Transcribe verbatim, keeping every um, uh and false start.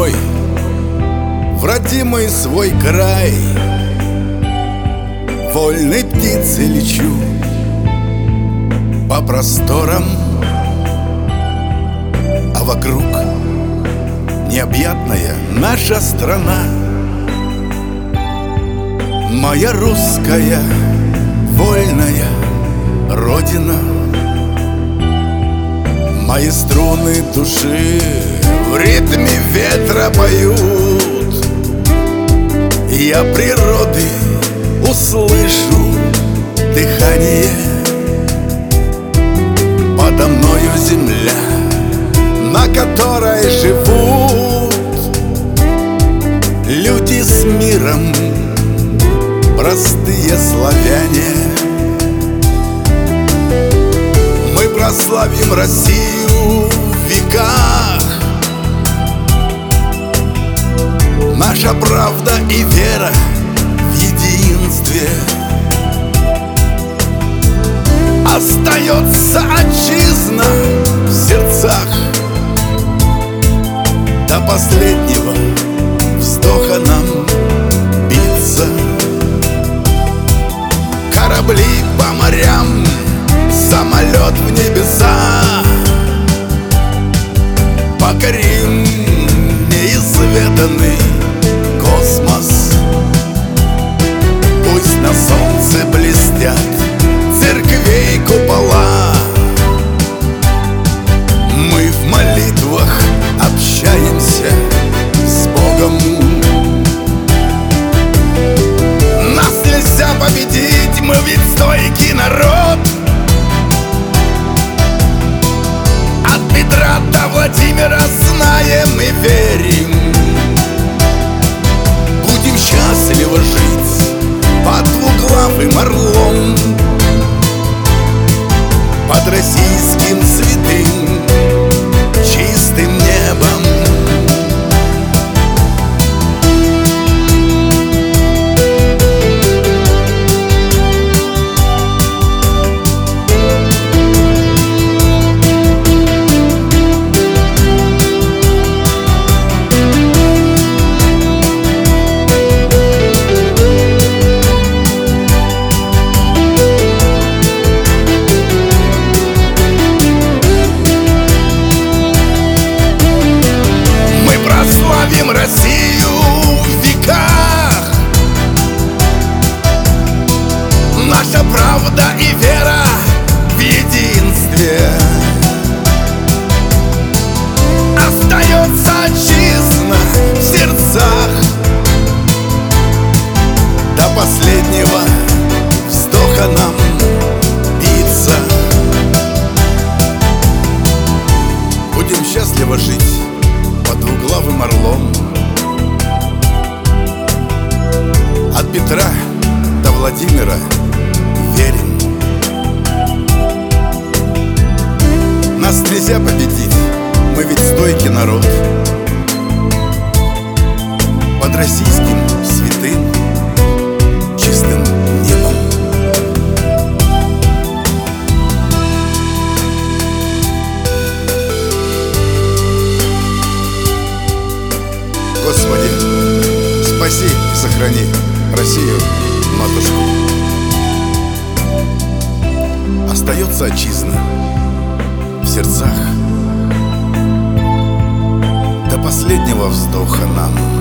домой, в родимый свой край. Вольной птицей лечу по просторам, а вокруг необъятная наша страна. Моя русская вольная родина. Мои струны души в ритме ветра поют. Я природы услышу дыхание. Подо мною земля, на которой живут люди с миром, простые славяне. Мы прославим Россию в веках. Наша правда и вера в единстве. Остается отчизна в сердцах. До последнего вздоха нам биться. Корабли по морям, самолет в небеса. Покорим неизведанный космос. Пусть на солнце блестят церквей купола. Мы в молитвах общаемся с Богом. Нас нельзя победить, мы ведь стойкий народ. От Петра до Владимира знаем и верим. Будем счастливо жить под двуглавым орлом, под российским святым чистым небом. Россию в веках. Наша правда и вера в единстве. Остается отчизна в сердцах. До последнего вздоха нам биться. Будем счастливо жить под двуглавым орлом. От Петра до Владимира верим. Нас нельзя победить, мы ведь стойкий народ. Под российским святым чистым небом. Господи, спаси и сохрани Россию, матушку. Остается отчизна в сердцах. До последнего вздоха нам